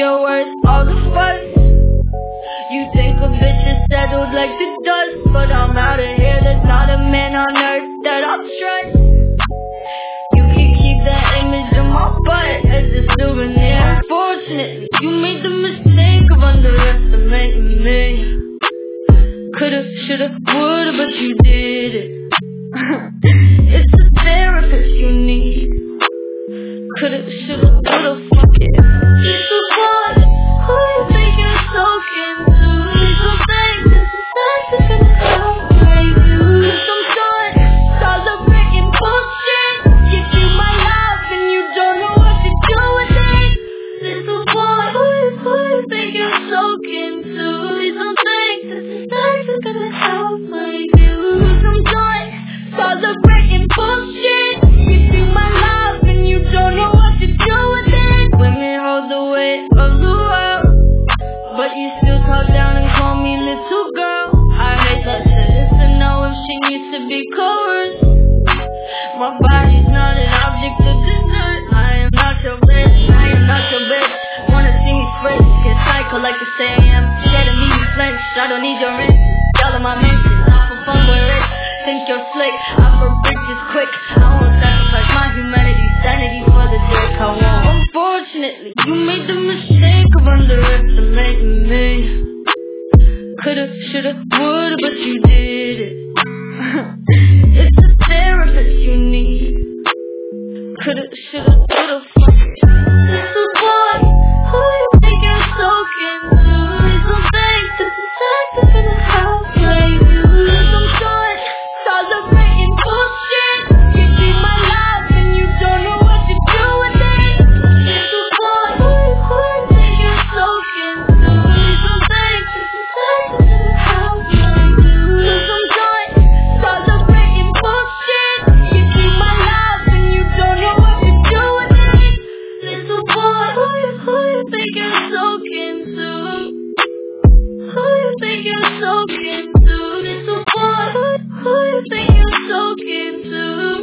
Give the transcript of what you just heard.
you're worth all the fuss. You think a bitch is settled like the dust, but I'm out of here, there's not a man on earth that I'll trust. You can keep that image of my butt as a souvenir. Unfortunately, you made the mistake of underestimating me. Coulda, shoulda, woulda, but you did it. It's a therapist you need. Coulda, shoulda, woulda, fuck it. It's a boy who you think you're talking to. Little things, it's a sex that's gonna help you. Some joy, celebrating bullshit. Give you my life and you don't know what to do with it. Little boy who you think you're talking to. Little things, it's a sex that's gonna help you. Some joy, celebrating bullshit. Give you my life and you don't know what to do with it. Women hold the weight of the world, but you still talk down and call me little girl. I hate that shit. It's to know if she needs to be coerced. My body's not an object of dessert. I am not your bitch, I am not your bitch. Wanna see me switch, get psycho like the say I am. Scared of me, you flinch, I don't need your answers. Y'all are my mentions, not for fun, we're rich. Think you're slick, I'm for bridges quick. I won't sacrifice my humanity, sanity for the dick I want. Unfortunately, you made the mistake of underestimating me. Coulda, shoulda, woulda, but you did it. It's a therapist you need. Coulda, shoulda, woulda, fuck it. Little boy, who you think you're talking to? Little things, it's a sex that's gonna help you. Some joy, celebrating bullshit. Give me my life and you don't know what to do with it. Little boy, who you think you're talking to? Little things, it's a sex that's gonna help you. Some joy, celebrating bullshit. Give me my life and you don't know what to do with it. Little boy, who you think you're talking to? Who you think you're talking to? Little boy, who you think you're talking to?